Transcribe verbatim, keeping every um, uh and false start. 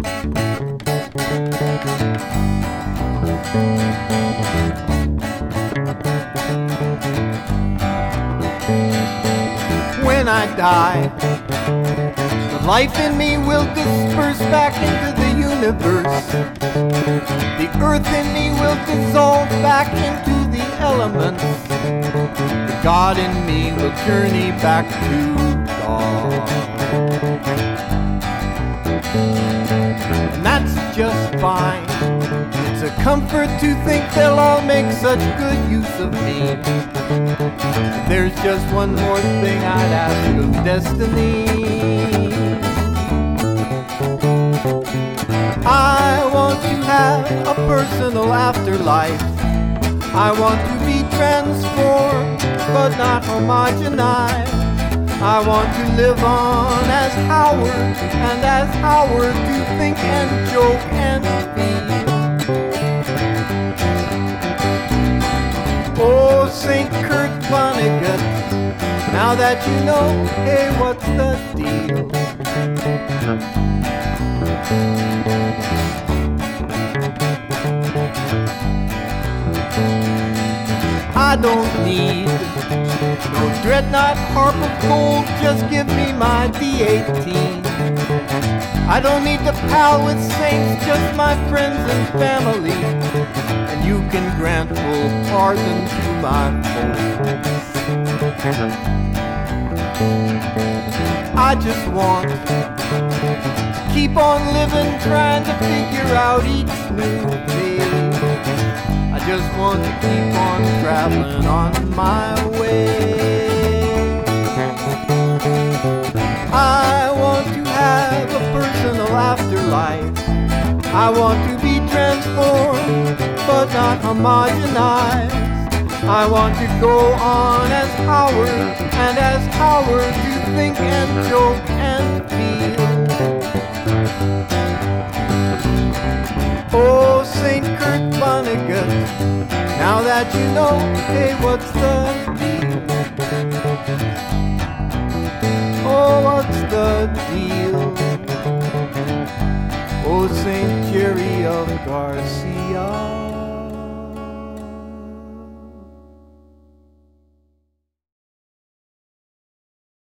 When I die, the life in me will disperse back into the universe. The earth in me will dissolve back into the elements. The God in me will journey back to God. And that's just fine. It's a comfort to think they'll all make such good use of me. There's just one more thing I'd ask of destiny. I want to have a personal afterlife. I want to be transformed, but not homogenized. I want to live on as Howard, and as Howard to think and joke and feel. Oh, Saint Kurt Vonnegut, now that you know, hey, what's the deal? I don't need no dreadnought harp of gold, just give me my D eighteen. I don't need to pal with saints, just my friends and family. And you can grant full pardon to my faults. I just want to keep on living, trying to figure out each new day. I just want to keep on traveling on my way. I want to have a personal afterlife. I want to be transformed, but not homogenized. I want to go on as Howard, and as Howard to think and joke and feel. Oh, Saint Kurt Vonnegut, now that you know, hey, what's the deal? Oh, what's the deal? Oh, Saint Jerry of Garcia.